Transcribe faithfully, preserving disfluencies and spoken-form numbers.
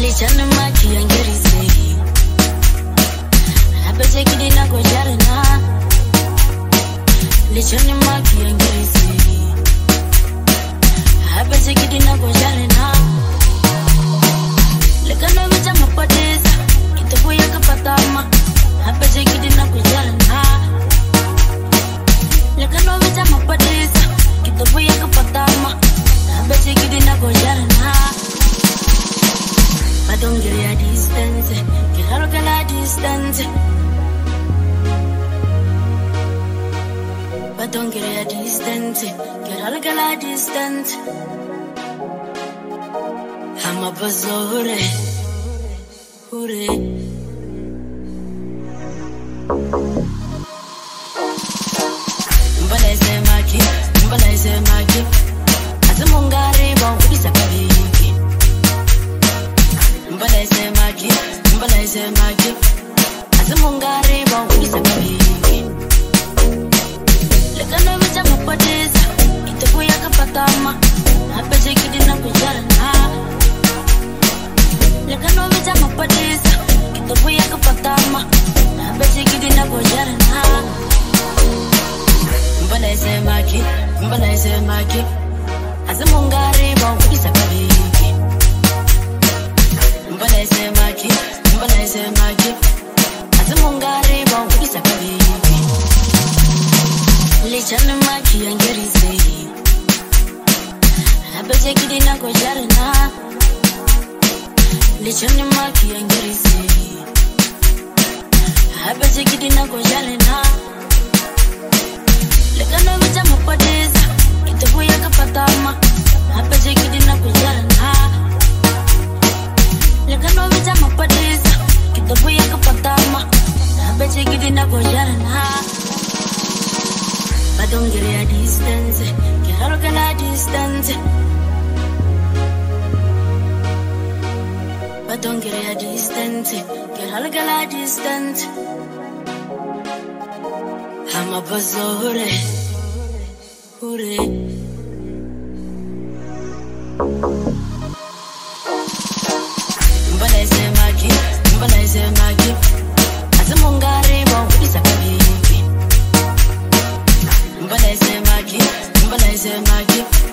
Lichana maki yangerise Abeje kidina kwa jarina Lichana maki yangerise Abeje kidina kwa jarina Lekano vija mapoteza Kitabu ya kapatama Abeje kidina kwa jarina Lekano vija mapoteza Kitabu ya kapatama Abeje kidina kwa jarina But don't get a distance, get out of a distance. But don't get a distance, get out of a distance. I'm a bazore, hure. Mbala se maki, mbala se maki. Azamungare ba ubisa kabiki. Mbala se maki, mbala se maki. Azamungare ba ubisa kabiki. Lekano vija mapoteza, kitabu ya kapatama. Abeje kidina kujarana. Lekano vija mapoteza, kitabu ya kapatama. Abeje kidina kujarana. Mbala se maki, mbala se maki. Azamungare ba ubisa kabiki. Mbala se maki, mbala se maki. Azamungare ba ubisa kabiki. Lichana maki yangerise Abeje kidina kwa jarina Lichana maki yangerise Abeje kidina kwa jarina Lekano vija mapoteza Kitabu ya kapatama Abeje kidina kwa jarina Lekano vija mapoteza Kitabu ya kapatama Abeje kidina kwa jarina But don't get a distance, get out of a distance. But don't get a distance, get out of a distance. I'm a bazore, hure. Mbala se maki, mbala se maki. Azamungare ba ubisa kabiki. Mbala se maki, mbala se maki.